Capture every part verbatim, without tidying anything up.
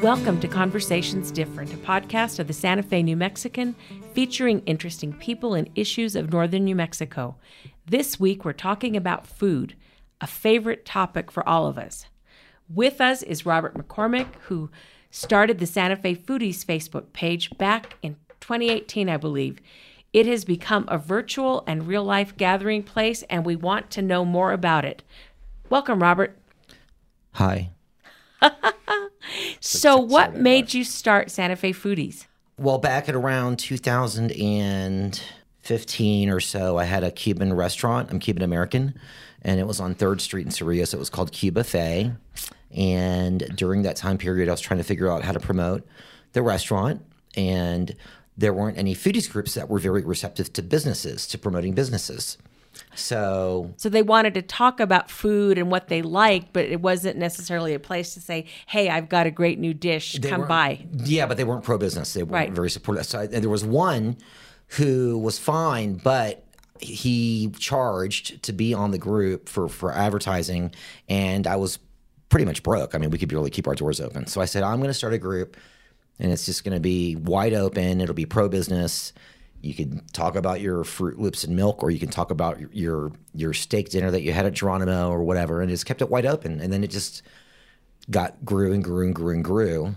Welcome to Conversations Different, a podcast of the Santa Fe New Mexican, featuring interesting people and issues of northern New Mexico. This week, we're talking about food, a favorite topic for all of us. With us is Robert McCormick, who started the Santa Fe Foodies Facebook page back in twenty eighteen, I believe. It has become a virtual and real-life gathering place, and we want to know more about it. Welcome, Robert. Hi. So what made you start Santa Fe Foodies? Well, back at around two thousand fifteen or so, I had a Cuban restaurant. I'm Cuban American, and it was on third Street in Cerrillos. It was called Cuba Fe. And during that time period, I was trying to figure out how to promote the restaurant, and there weren't any foodies groups that were very receptive to businesses, to promoting businesses. So So they wanted to talk about food and what they liked, but it wasn't necessarily a place to say, hey, I've got a great new dish, come by. Yeah, but they weren't pro-business. They weren't Right. very supportive. So I, and there was one who was fine, but he charged to be on the group for, for advertising, and I was pretty much broke. I mean, we could barely keep our doors open. So I said, I'm going to start a group, and it's just going to be wide open. It'll be pro-business. You can talk about your Fruit Loops and milk, or you can talk about your, your your steak dinner that you had at Geronimo or whatever, and just kept it wide open. And then it just got grew and grew and grew and grew.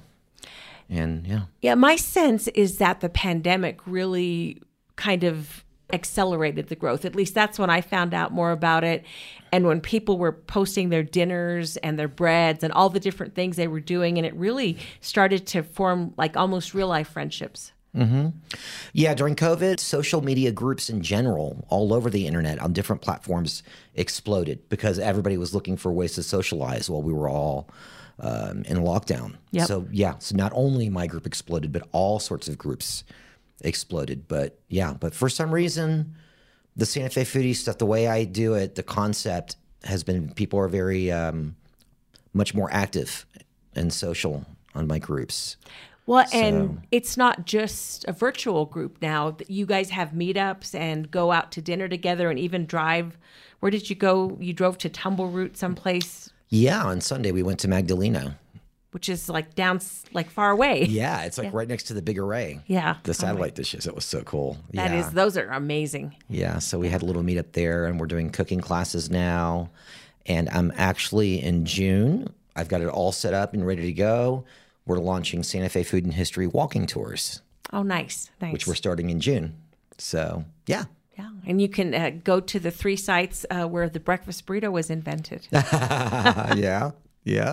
And yeah. Yeah, my sense is that the pandemic really kind of accelerated the growth. At least that's when I found out more about it. And when people were posting their dinners and their breads and all the different things they were doing, and it really started to form like almost real life friendships. Mm-hmm. Yeah, during COVID, social media groups in general, all over the internet on different platforms, exploded because everybody was looking for ways to socialize while we were all um, in lockdown. Yep. So yeah, so not only my group exploded, but all sorts of groups exploded. But yeah, but for some reason, the Santa Fe Foodie stuff, the way I do it, the concept has been, people are very um, much more active and social on my groups. Well, So- and it's not just a virtual group now. You guys have meetups and go out to dinner together and even drive. Where did you go? You drove to Tumbleroot someplace, Yeah, on Sunday we went to Magdalena. which is like down, s- like far away. Yeah, it's like right next to the big array. Yeah. The satellite dishes. It was so cool. That yeah. is, those are amazing. Yeah, so we had a little meetup there, and we're doing cooking classes now. And I'm actually in June. I've got it all set up and ready to go. We're launching Santa Fe Food and History walking tours, Oh, nice. Nice. which we're starting in June. So, yeah. Yeah. And you can uh, go to the three sites uh, where the breakfast burrito was invented. yeah. Yeah.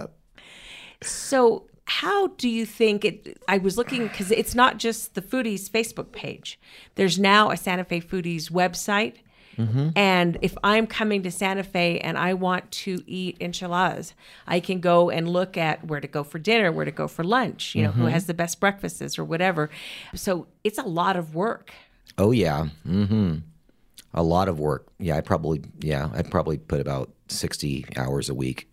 So how do you think it, I was looking, because it's not just the Foodies Facebook page. There's now a Santa Fe Foodies website. Mm-hmm. And if I'm coming to Santa Fe and I want to eat enchiladas, I can go and look at where to go for dinner, where to go for lunch, you know, Mm-hmm. who has the best breakfasts or whatever. So it's a lot of work. Oh, yeah. Mm-hmm. A lot of work. Yeah, I probably, yeah, I'd probably put about sixty hours a week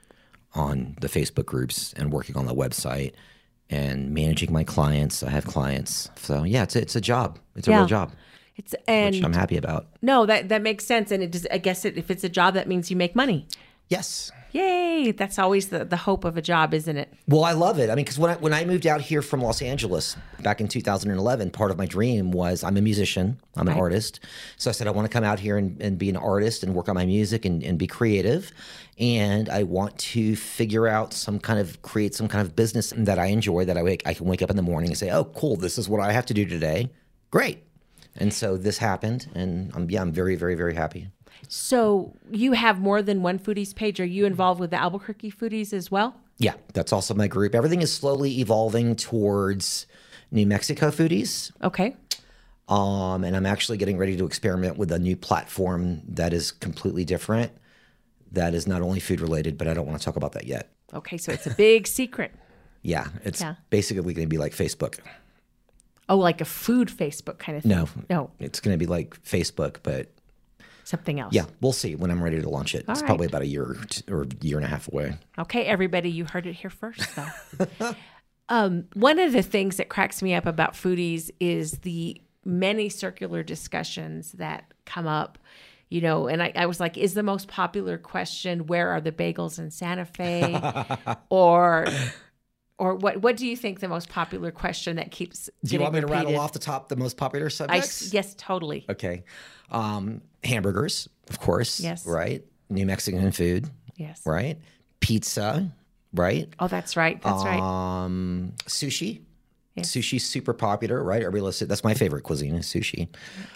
on the Facebook groups and working on the website and managing my clients. I have clients. So, yeah, it's a, it's a job. It's a Yeah. real job, It's and which I'm happy about. no, that that makes sense. And it does, I guess it, if it's a job, that means you make money. Yes. Yay! That's always the, the hope of a job, isn't it? Well, I love it. I mean, because when I, when I moved out here from Los Angeles back in two thousand eleven, part of my dream was I'm a musician. I'm an Right. artist. So I said, I want to come out here and, and be an artist and work on my music and, and be creative. And I want to figure out some kind of, create some kind of business that I enjoy, that I, wake, I can wake up in the morning and say, oh, cool, this is what I have to do today. Great. And so this happened. And I'm, yeah, I'm very, very, very happy. So you have more than one Foodies page. Are you involved with the Albuquerque Foodies as well? Yeah, that's also my group. Everything is slowly evolving towards New Mexico Foodies. Okay. Um, and I'm actually getting ready to experiment with a new platform that is completely different, that is not only food related, but I don't want to talk about that yet. Okay, so it's a big secret. Yeah, it's Yeah. basically going to be like Facebook. Oh, like a food Facebook kind of thing. No, No, it's going to be like Facebook, but something else. yeah, we'll see when I'm ready to launch it. All It's right. probably about a year or, t- or a year and a half away. Okay, everybody, you heard it here first, though. um, one of the things that cracks me up about Foodies is the many circular discussions that come up. You know, and I, I was like, is the most popular question, where are the bagels in Santa Fe? Or Or what What do you think the most popular question that keeps Do you want me to repeated? rattle off the top the most popular I, subjects? yes, totally. Okay. Um, hamburgers, of course. Yes. Right? New Mexican food. Yes. Right? Pizza. Right? Oh, that's right. That's right. Um, sushi. Yes. Sushi's super popular, right? Everybody loves it. That's my favorite cuisine is sushi.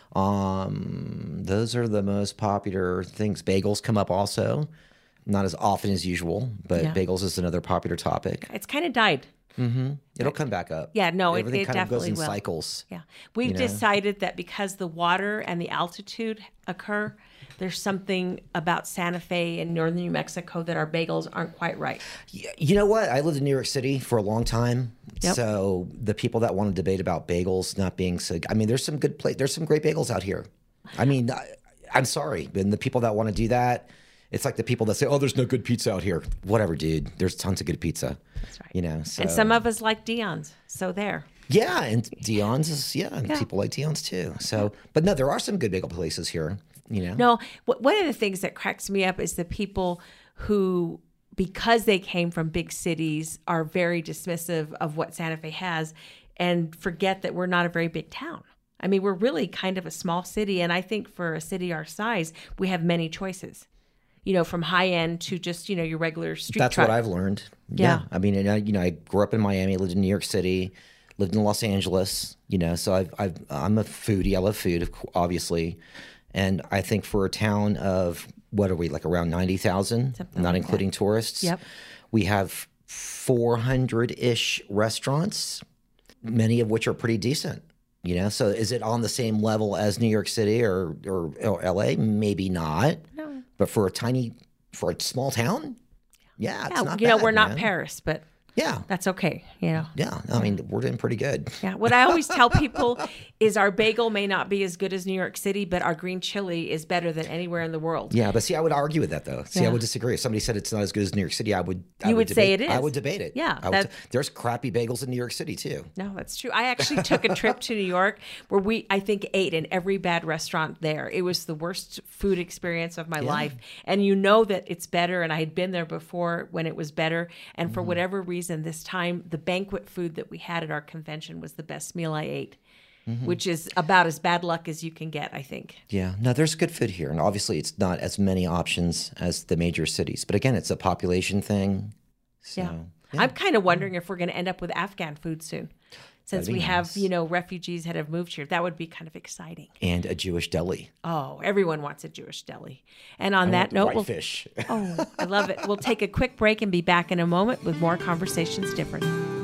Um, those are the most popular things. Bagels come up also. Not as often as usual, but Yeah. bagels is another popular topic. It's kind of died. It'll come back up. Yeah, no, it- Everything it kind of goes definitely in will. cycles. Yeah. We've You know? decided that because the water and the altitude occur, there's something about Santa Fe and northern New Mexico that our bagels aren't quite right. Y- You know what? I lived in New York City for a long time. Yep. So the people that want to debate about bagels not being so, I mean, there's some good place. There's some great bagels out here. I mean, I, I'm sorry, and the people that want to do that, it's like the people that say, "Oh, there's no good pizza out here." Whatever, dude. There's tons of good pizza. That's right. You know, so And some of us like Dion's. So there. yeah, and Dion's is yeah, and people like Dion's too. So, but no, there are some good bagel places here. You know, No, wh- one of the things that cracks me up is the people who, because they came from big cities, are very dismissive of what Santa Fe has and forget that we're not a very big town. I mean, we're really kind of a small city. And I think for a city our size, we have many choices, you know, from high end to just, you know, your regular street that's truck. what I've learned. Yeah. Yeah, I mean, and I, you know, I grew up in Miami, lived in New York City, lived in Los Angeles. You know, so I've, I've I'm a foodie. I love food, of cou- obviously, and I think for a town of what are we like around ninety thousand, Something not like including tourists. Yep. We have four hundred ish restaurants, many of which are pretty decent. You know, so is it on the same level as New York City or or, or L A? Maybe not. No. But for a tiny, for a small town, yeah, it's Yeah, not you know, bad, we're not man. Paris, but Yeah, that's okay, you know. yeah. I mean, we're doing pretty good. Yeah, what I always tell people is our bagel may not be as good as New York City, but our green chili is better than anywhere in the world. Yeah, but see, I would argue with that though. See, Yeah. I would disagree. If somebody said it's not as good as New York City, I would. I You would say debate, it is. I would debate it. Yeah, I would that- t- there's crappy bagels in New York City too. No, that's true. I actually took a trip to New York where we, I think, ate in every bad restaurant there. It was the worst food experience of my life. And you know that it's better. And I had been there before when it was better. And Mm-hmm. for whatever reason, this time, the banquet food that we had at our convention was the best meal I ate, Mm-hmm. which is about as bad luck as you can get, I think. Yeah, no, there's good food here, and obviously it's not as many options as the major cities. But again, it's a population thing. So, Yeah. I'm kind of wondering if we're going to end up with Afghan food soon. Since That'd be we have, nice. you know, refugees that have moved here. That would be kind of exciting. and a Jewish deli. Oh, everyone wants a Jewish deli. And on that note, we'll, Whitefish. oh, I love it. We'll take a quick break and be back in a moment with more Conversations Different.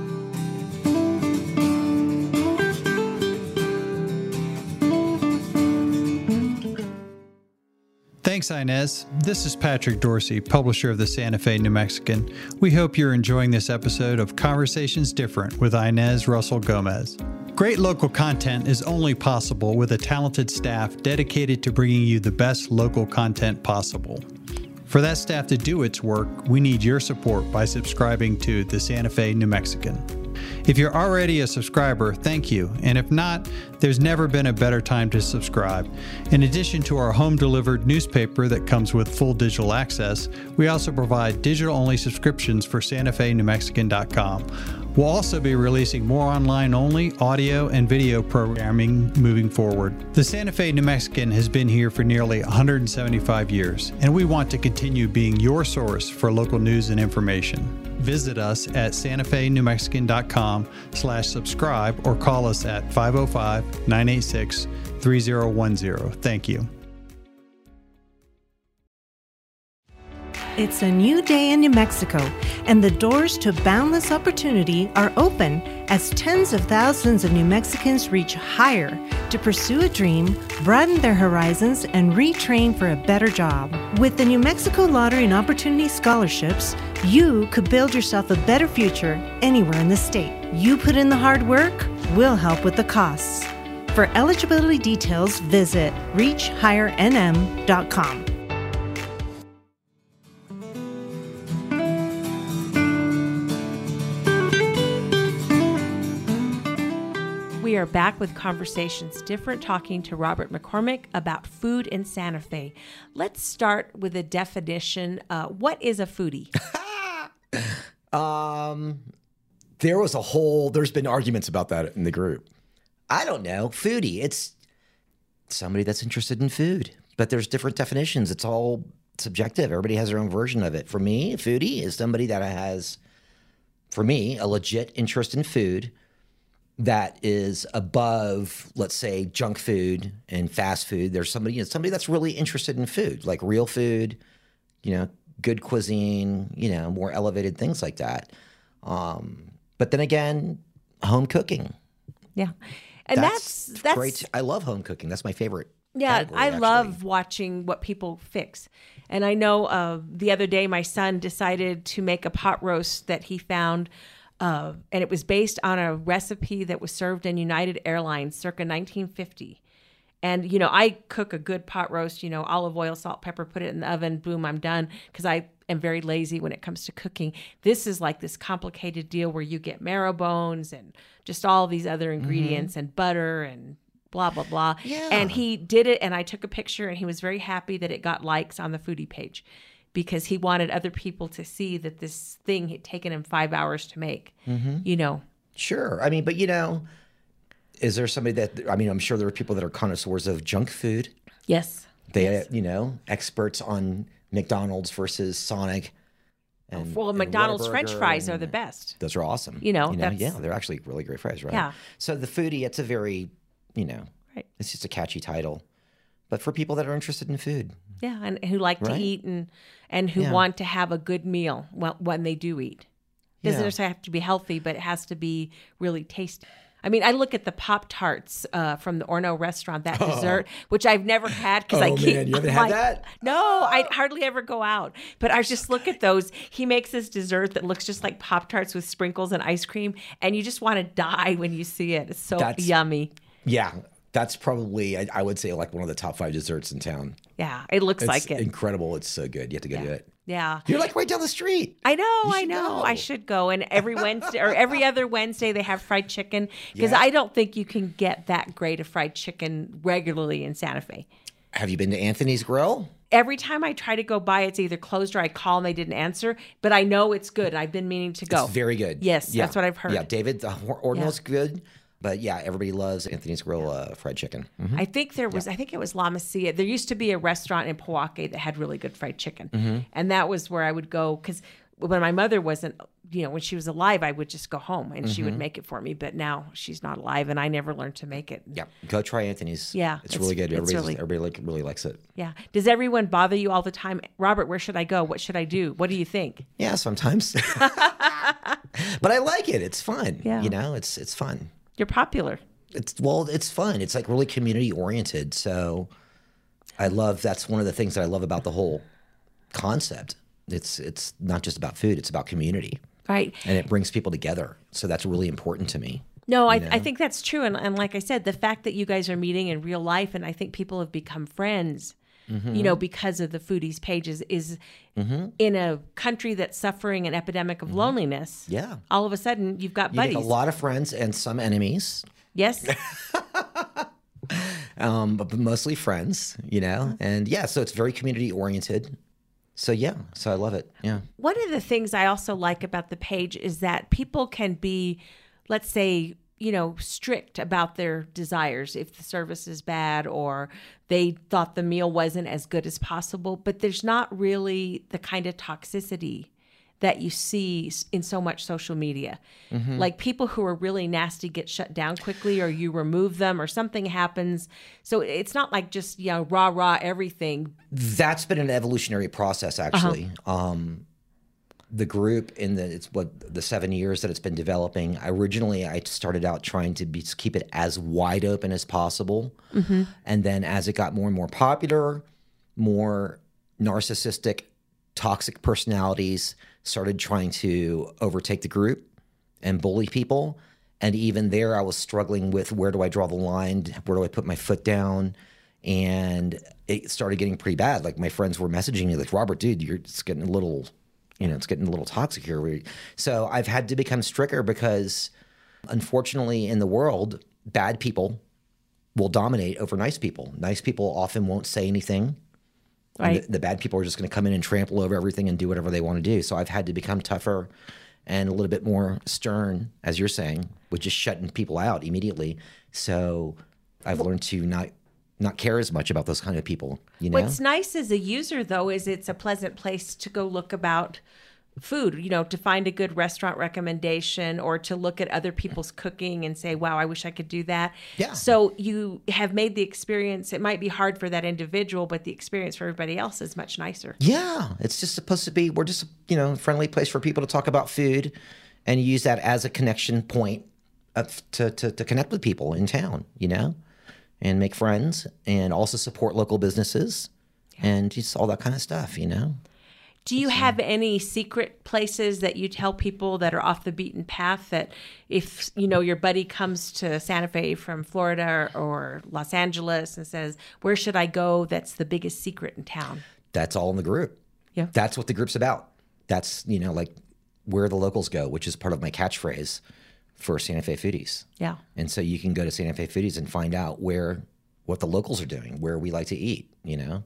Thanks, Inez. This is Patrick Dorsey, publisher of the Santa Fe New Mexican. We hope you're enjoying this episode of Conversations Different with Inez Russell Gomez. Great local content is only possible with a talented staff dedicated to bringing you the best local content possible. For that staff to do its work, we need your support by subscribing to the Santa Fe New Mexican. If you're already a subscriber, thank you. And if not, there's never been a better time to subscribe. In addition to our home-delivered newspaper that comes with full digital access, we also provide digital-only subscriptions for Santa Fe New Mexican dot com. We'll also be releasing more online-only audio and video programming moving forward. The Santa Fe New Mexican has been here for nearly one hundred seventy-five years, and we want to continue being your source for local news and information. Visit us at Santa Fe New Mexican dot com slash subscribe or call us at five oh five, nine eight six, three oh one oh. Thank you. It's a new day in New Mexico, and the doors to boundless opportunity are open as tens of thousands of New Mexicans reach higher to pursue a dream, broaden their horizons, and retrain for a better job. With the New Mexico Lottery and Opportunity Scholarships, you could build yourself a better future anywhere in the state. You put in the hard work, we'll help with the costs. For eligibility details, visit reach higher n m dot com. We are back with Conversations Different, talking to Robert McCormick about food in Santa Fe. Let's start with a definition. Uh, what is a foodie? Um, there was a whole, there's been arguments about that in the group. I don't know. Foodie. It's somebody that's interested in food, but there's different definitions. It's all subjective. Everybody has their own version of it. For me, a foodie is somebody that has, for me, a legit interest in food that is above, let's say, junk food and fast food. There's somebody, you know, somebody that's really interested in food, like real food, you know, good cuisine, you know, more elevated things like that. Um, but then again, home cooking. Yeah. And that's, that's, that's great. I love home cooking. That's my favorite. Yeah, category, I actually. love watching what people fix. And I know uh, the other day my son decided to make a pot roast that he found, uh, and it was based on a recipe that was served in United Airlines circa nineteen fifty. And, you know, I cook a good pot roast, you know, olive oil, salt, pepper, put it in the oven, boom, I'm done, because I am very lazy when it comes to cooking. This is like this complicated deal where you get marrow bones and just all these other ingredients mm-hmm. and butter and blah, blah, blah. Yeah. And he did it, and I took a picture, and he was very happy that it got likes on the foodie page because he wanted other people to see that this thing had taken him five hours to make, mm-hmm. you know. Sure. I mean, but, you know, is there somebody that, I mean, I'm sure there are people that are connoisseurs of junk food. Yes. They, yes. you know, experts on McDonald's versus Sonic. And, well, and McDonald's Whataburger French fries and, are the best. Those are awesome. You know, you know that's, yeah, they're actually really great fries, right? Yeah. So the foodie, it's a very, you know, right. It's just a catchy title. But for people that are interested in food. Yeah, and who like right? to eat and and who yeah. want to have a good meal when they do eat. It doesn't yeah. necessarily have to be healthy, but it has to be really tasty. I mean, I look at the Pop-Tarts uh, from the Orno restaurant, that oh. dessert, which I've never had because oh, I keep. man, you haven't I'm had like, that? No, I hardly ever go out. But I just look at those. He makes this dessert that looks just like Pop-Tarts with sprinkles and ice cream, and you just want to die when you see it. It's so That's, yummy. Yeah, that's probably, I, I would say, like one of the top five desserts in town. Yeah, it looks it's like it. Incredible. It's so good. You have to go yeah. do it. Yeah. You're like right down the street. I know, You I should know. go. I should go. And every Wednesday or every other Wednesday they have fried chicken because Yeah. I don't think you can get that great of fried chicken regularly in Santa Fe. Have you been to Anthony's Grill? Every time I try to go by, it's either closed or I call and they didn't answer. But I know it's good. I've been meaning to go. It's very good. Yes, Yeah. that's what I've heard. Yeah, David, the Ordinal's Yeah. good. But yeah, everybody loves Anthony's Grill uh, fried chicken. Mm-hmm. I think there was, I think it was La Masia. There used to be a restaurant in Pojoaque that had really good fried chicken. Mm-hmm. And that was where I would go because when my mother wasn't, you know, when she was alive, I would just go home and mm-hmm. she would make it for me. But now she's not alive and I never learned to make it. Yeah, go try Anthony's. Yeah. It's, it's really good. Everybody, really, everybody like, really likes it. Yeah. Does everyone bother you all the time? Robert, where should I go? What should I do? What do you think? Yeah, sometimes. But I like it. It's fun. Yeah. You know, it's it's fun. You're popular. It's well, it's fun. It's like really community oriented. So I love, that's one of the things that I love about the whole concept. It's it's not just about food, it's about community. Right. And it brings people together. So that's really important to me. No, I, know? I think that's true. And, and like I said, the fact that you guys are meeting in real life, and I think people have become friends, mm-hmm. you know, because of the Foodies pages, is mm-hmm. in a country that's suffering an epidemic of mm-hmm. loneliness. Yeah. All of a sudden, you've got you buddies. make a lot of friends and some enemies. Yes. um, but, but mostly friends, you know? And yeah, so it's very community oriented. So yeah, so I love it. Yeah. One of the things I also like about the page is that people can be, let's say, you know, strict about their desires if the service is bad or they thought the meal wasn't as good as possible, but there's not really the kind of toxicity that you see in so much social media. Mm-hmm. Like people who are really nasty get shut down quickly or you remove them or something happens. So it's not like just, you know, rah, rah, everything. That's been an evolutionary process, actually. Uh-huh. Um, the group in the, it's what, the seven years that it's been developing, originally I started out trying to be, keep it as wide open as possible. Mm-hmm. And then as it got more and more popular, more narcissistic, toxic personalities started trying to overtake the group and bully people. And even there, I was struggling with where do I draw the line? Where do I put my foot down? And it started getting pretty bad. Like my friends were messaging me like, Robert, dude, you're it's getting a little, you know, it's getting a little toxic here. So I've had to become stricter because unfortunately in the world, bad people will dominate over nice people. Nice people often won't say anything. Right. The, the bad people are just going to come in and trample over everything and do whatever they want to do. So I've had to become tougher and a little bit more stern, as you're saying, with just shutting people out immediately. So I've learned to not not care as much about those kind of people. You know, What's nice as a user, though, is it's a pleasant place to go look about food, you know, to find a good restaurant recommendation or to look at other people's cooking and say, wow, I wish I could do that. Yeah. So you have made the experience, it might be hard for that individual, but the experience for everybody else is much nicer. Yeah, it's just supposed to be, we're just, you know, a friendly place for people to talk about food and use that as a connection point of, to, to, to connect with people in town, you know, and make friends and also support local businesses and just all that kind of stuff, you know. Do you have any secret places that you tell people that are off the beaten path that if, you know, your buddy comes to Santa Fe from Florida or, or Los Angeles and says, where should I go? That's the biggest secret in town. That's all in the group. Yeah. That's what the group's about. That's, you know, like where the locals go, which is part of my catchphrase for Santa Fe Foodies. Yeah. And so you can go to Santa Fe Foodies and find out where, what the locals are doing, where we like to eat, you know?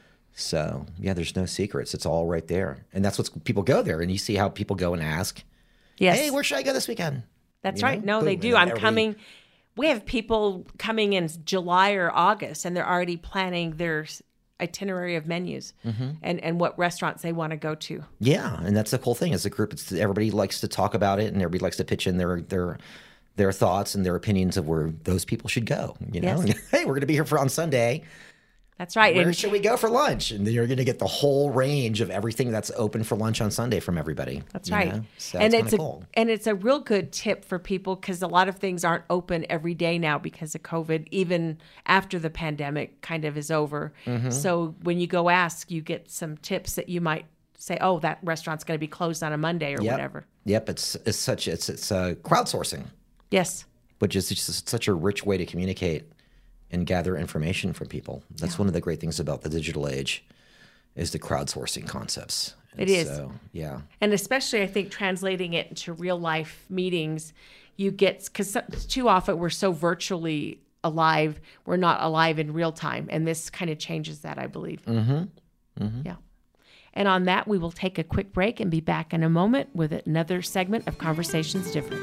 So, yeah, there's no secrets. It's all right there. And that's what people go there. And you see how people go and ask, Yes. hey, where should I go this weekend? That's You right. know? No, they Boom. do. And I'm every- coming. We have people coming in July or August, and they're already planning their itinerary of menus Mm-hmm. and, and what restaurants they want to go to. Yeah, and that's the cool thing. As a group, it's, everybody likes to talk about it, and everybody likes to pitch in their their their thoughts and their opinions of where those people should go. You know, Yes. hey, we're going to be here for on Sunday. That's right. Where And should we go for lunch? And then you're going to get the whole range of everything that's open for lunch on Sunday from everybody. That's you right. know? So and it's it's kinda a cool. and it's a real good tip for people because a lot of things aren't open every day now because of COVID, even after the pandemic kind of is over. Mm-hmm. So when you go ask, you get some tips that you might say, oh, that restaurant's going to be closed on a Monday or Yep. whatever. Yep, it's it's such it's it's uh, crowdsourcing, Yes. which is just such a rich way to communicate and gather information from people. That's one of the great things about the digital age is the crowdsourcing concepts. It And is. So, yeah. And especially, I think, translating it into real life meetings, you get, because too often we're so virtually alive, we're not alive in real time. And this kind of changes that, I believe. Mm-hmm. Mm-hmm. Yeah. And on that, we will take a quick break and be back in a moment with another segment of Conversations Different.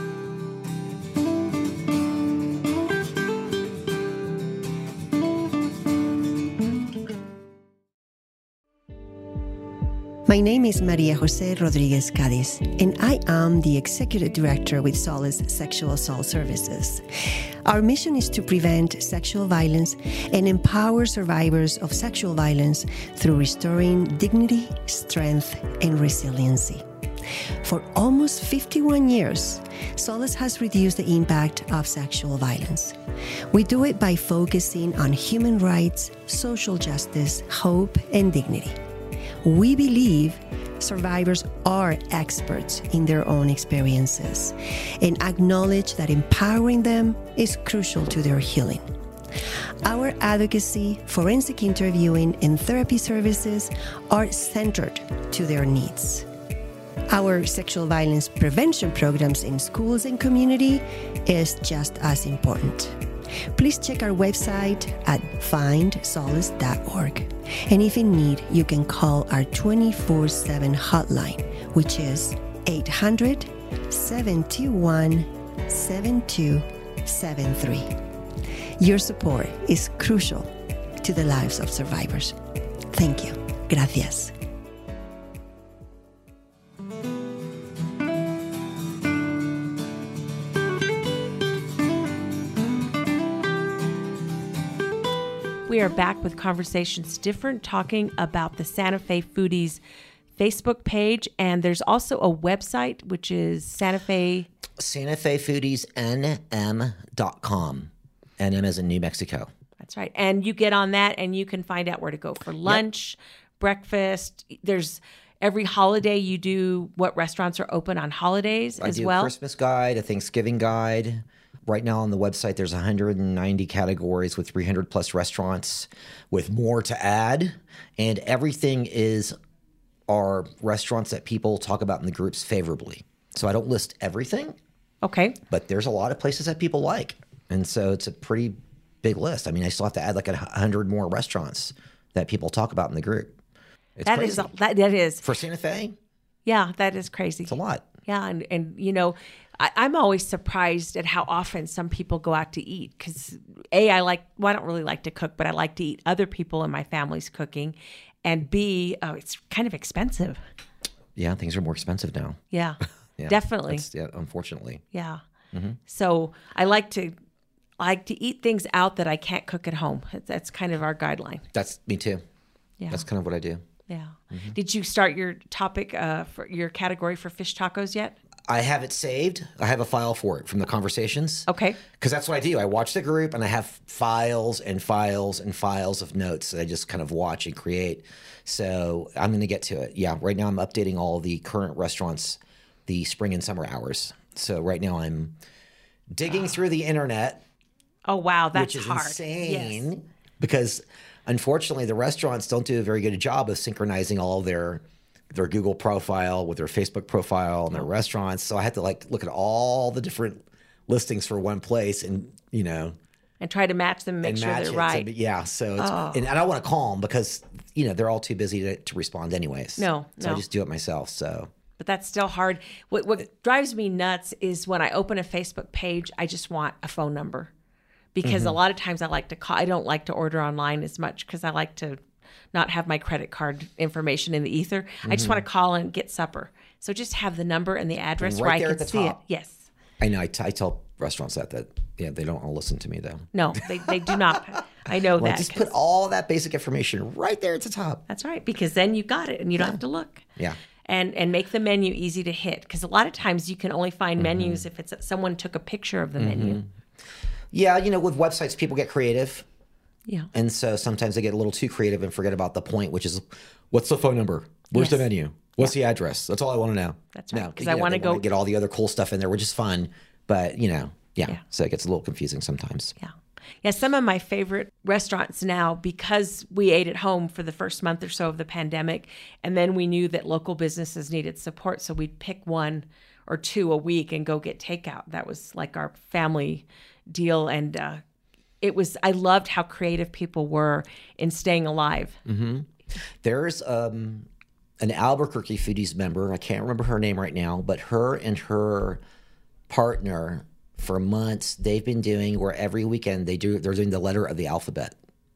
My name is Maria Jose Rodriguez Cadiz, and I am the Executive Director with Solace Sexual Assault Services. Our mission is to prevent sexual violence and empower survivors of sexual violence through restoring dignity, strength, and resiliency. For almost fifty-one years, Solace has reduced the impact of sexual violence. We do it by focusing on human rights, social justice, hope, and dignity. We believe survivors are experts in their own experiences and acknowledge that empowering them is crucial to their healing. Our advocacy, forensic interviewing, and therapy services are centered to their needs. Our sexual violence prevention programs in schools and community is just as important. Please check our website at find solace dot org. And if in need, you can call our twenty-four seven hotline, which is eight hundred, seven two one, seven two seven three. Your support is crucial to the lives of survivors. Thank you. Gracias. We are back with Conversations Different, talking about the Santa Fe Foodies Facebook page. And there's also a website, which is Santa Fe. Santa Fe Foodies N M dot com. N M as in New Mexico. That's right. And you get on that and you can find out where to go for lunch, breakfast. There's every holiday you do what restaurants are open on holidays I as do well. a Christmas guide, a Thanksgiving guide. Right now on the website, there's one hundred ninety categories with three hundred plus restaurants with more to add. And everything is our restaurants that people talk about in the groups favorably. So I don't list everything, Okay. but there's a lot of places that people like. And so it's a pretty big list. I mean, I still have to add like a hundred more restaurants that people talk about in the group. It's That crazy. is, a, that, that is, For Santa Fe, yeah, that is crazy. it's a lot. Yeah, and, and you know, I, I'm always surprised at how often some people go out to eat because, A, I like, well, I don't really like to cook, but I like to eat other people in my family's cooking. And B, oh, it's kind of expensive. Yeah, things are more expensive now. Yeah, Yeah, definitely. that's- Yeah, unfortunately. Yeah. So I like to I like to eat things out that I can't cook at home. That's, that's kind of our guideline. That's me too. Yeah. That's kind of what I do. Yeah. Did you start your topic uh, for your category for fish tacos yet? I have it saved. I have a file for it from the conversations. Okay. Because that's what I do. I watch the group and I have files and files and files of notes that I just kind of watch and create. So I'm going to get to it. Yeah. Right now I'm updating all the current restaurants, the spring and summer hours. So right now I'm digging through the internet, Oh wow, that's which is hard. insane Yes. because unfortunately the restaurants don't do a very good job of synchronizing all their their Google profile with their Facebook profile and their restaurants. So I had to like look at all the different listings for one place and, you know, And try to match them, make and sure match they're it. right. So, yeah. So, it's, Oh. and I don't want to call them because, you know, they're all too busy to, to respond anyways. No, So I no. just do it myself. So But that's still hard. What what drives me nuts is when I open a Facebook page, I just want a phone number. Because Mm-hmm. a lot of times I like to call, I don't like to order online as much because I like to not have my credit card information in the ether. I just want to call and get supper. So just have the number and the address Mm-hmm. Right where I there can at the see top. it. Yes. I know I, t- I tell restaurants that, that, yeah, they don't want to listen to me though. No, they, they do not. I know Well, that. just 'cause- put all that basic information right there at the top. That's right, because then you got it and you don't have to look. Yeah. And and make the menu easy to hit because a lot of times you can only find Mm-hmm. menus if it's someone took a picture of the menu. Yeah, you know, with websites, people get creative. Yeah. And so sometimes they get a little too creative and forget about the point, which is what's the phone number? Where's the Yes. menu? What's the address? That's all I want to know. That's right, No, 'cause you I know, wanna they go- get all the other cool stuff in there, which is fun. But, you know, yeah. Yeah. So it gets a little confusing sometimes. Yeah. Yeah, some of my favorite restaurants now, because we ate at home for the first month or so of the pandemic, and then we knew that local businesses needed support, so we'd pick one or two a week and go get takeout. That was like our family deal, and uh, it was. I loved how creative people were in staying alive. There's um, an Albuquerque Foodies member. I can't remember her name right now, but her and her partner for months they've been doing where every weekend they do they're doing the letter of the alphabet.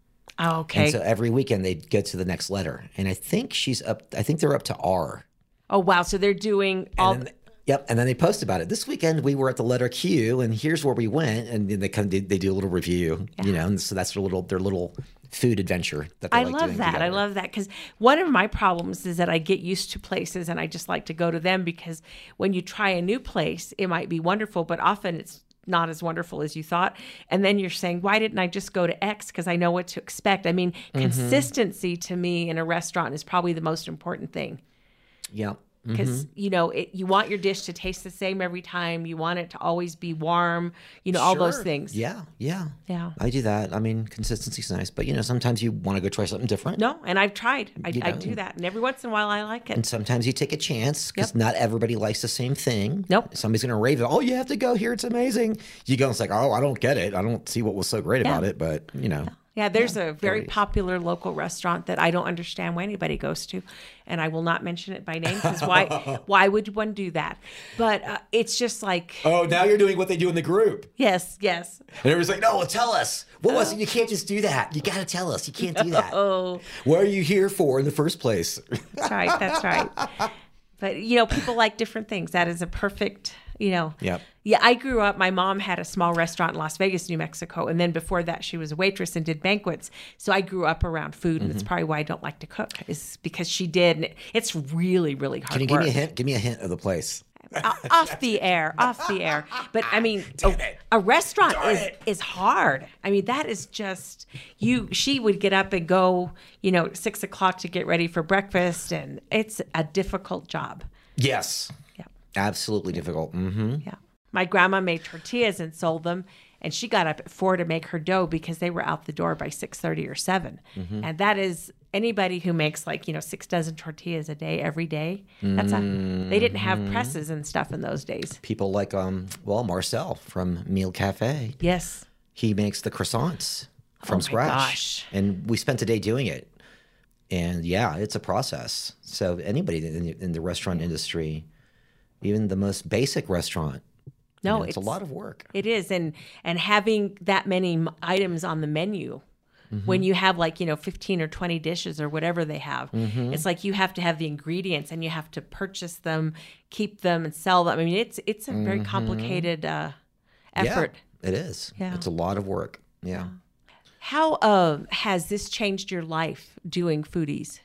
Oh, okay. And so every weekend they get to the next letter. And I think she's up I think they're up to R. oh wow! So they're doing all. And then, yep, and then they post about it. This weekend we were at the letter Q and here's where we went, and then they kind of they do a little review, you know, and so that's their little their little food adventure that they I like love doing that. I together. love that because one of my problems is that I get used to places and I just like to go to them because when you try a new place, it might be wonderful, but often it's not as wonderful as you thought. And then you're saying, why didn't I just go to X? Because I know what to expect. I mean, Mm-hmm. consistency to me in a restaurant is probably the most important thing. Yep. Because Mm-hmm. you know it, you want your dish to taste the same every time. You want it to always be warm. You know all those Sure. things. Yeah, yeah. Yeah. I do that. I mean, consistency's nice, but you know, sometimes you want to go try something different. No, and I've tried. I, You I know. do that, and every once in a while I like it. And sometimes you take a chance because Yep. not everybody likes the same thing. Nope. Somebody's going to rave it. Oh, you have to go here. It's amazing. You go and it's like, oh, I don't get it. I don't see what was so great Yeah. about it, but you know. Yeah, there's a very always. popular local restaurant that I don't understand why anybody goes to, and I will not mention it by name because why? Why would one do that? But uh, it's just like Oh, now you're doing what they do in the group. yes, yes. And everybody's like, no, well, tell us. What was it? You can't just do that. You got to tell us. You can't do that. Oh, What are you here for in the first place? that's right. That's right. But you know, people like different things. That is a perfect. You know. Yep. Yeah, I grew up. My mom had a small restaurant in Las Vegas, New Mexico, and then before that, she was a waitress and did banquets. So I grew up around food, and Mm-hmm. that's probably why I don't like to cook. Is because she did. And it, it's really, really hard Can you give work. me a hint? Give me a hint of the place. O- off the air, off the air. But I mean, a, a restaurant is is hard. I mean, that is just you. She would get up and go, you know, six o'clock to get ready for breakfast, and it's a difficult job. Yes. Yeah, Absolutely difficult. Mm-hmm. yeah. My grandma made tortillas and sold them, and she got up at four to make her dough because they were out the door by six thirty or seven, and that is. Anybody who makes like, you know, six dozen tortillas a day every day, that's a, they didn't have presses and stuff in those days. People like, um, well, Marcel from Meal Cafe. Yes. He makes the croissants from Oh my scratch. gosh. And we spent a day doing it. And yeah, it's a process. So anybody in the, in the restaurant industry, even the most basic restaurant. No, You know, it's, it's a lot of work. It is, and and having that many m- items on the menu, when you have like you know fifteen or twenty dishes or whatever they have, it's like you have to have the ingredients and you have to purchase them, keep them, and sell them. I mean, it's it's a very complicated uh, effort. Yeah, it is. Yeah. It's a lot of work. Yeah. How uh, has this changed your life doing Foodies?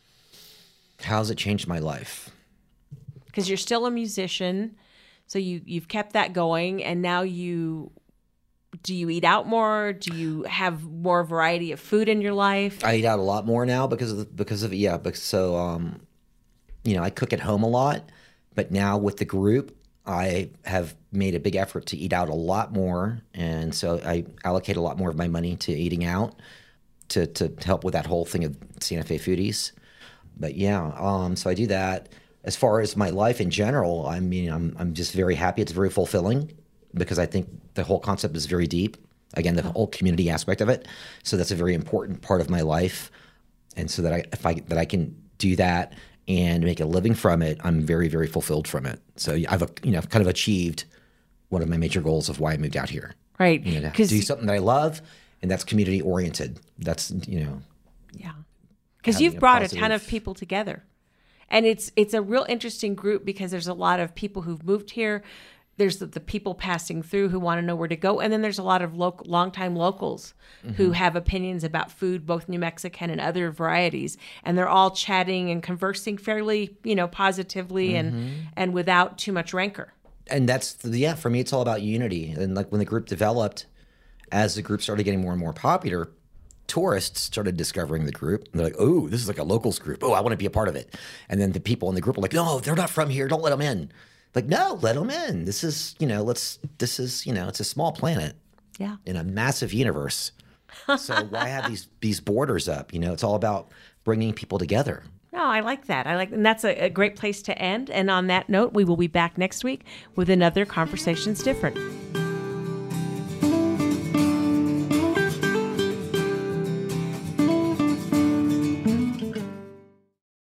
How's it changed my life? Because you're still a musician, so you you've kept that going, and now you. Do you eat out more? Do you have more variety of food in your life? I eat out a lot more now because of the, because of yeah. Because so um, you know, I cook at home a lot, but now with the group, I have made a big effort to eat out a lot more, and so I allocate a lot more of my money to eating out to to help with that whole thing of Santa Fe Foodies. But yeah, um, so I do that. As far as my life in general, I mean, I'm I'm just very happy. It's very fulfilling because I think the whole concept is very deep. Again, the whole community aspect of it. So that's a very important part of my life, and so that I if I that I can do that and make a living from it, I'm very very fulfilled from it. So I've you know kind of achieved one of my major goals of why I moved out here. Right. You know, to 'Cause- do something that I love, and that's community oriented. That's you know. Yeah. Because Having you've a brought a ton positive- of people together. And it's it's a real interesting group because there's a lot of people who've moved here. There's the, the people passing through who want to know where to go. And then there's a lot of local, longtime locals who have opinions about food, both New Mexican and other varieties. And they're all chatting and conversing fairly, you know, positively and, and without too much rancor. And that's yeah, for me it's all about unity. And like when the group developed, as the group started getting more and more popular, tourists started discovering the group. And they're like, oh, this is like a locals group. Oh, I want to be a part of it. And then the people in the group are like, no, they're not from here. Don't let them in. Like, no, let them in. This is, you know, let's, this is, you know, it's a small planet Yeah. in a massive universe. So why have these, these borders up? You know, it's all about bringing people together. No, I like that. I like, and that's a, a great place to end. And on that note, we will be back next week with another Conversations Different.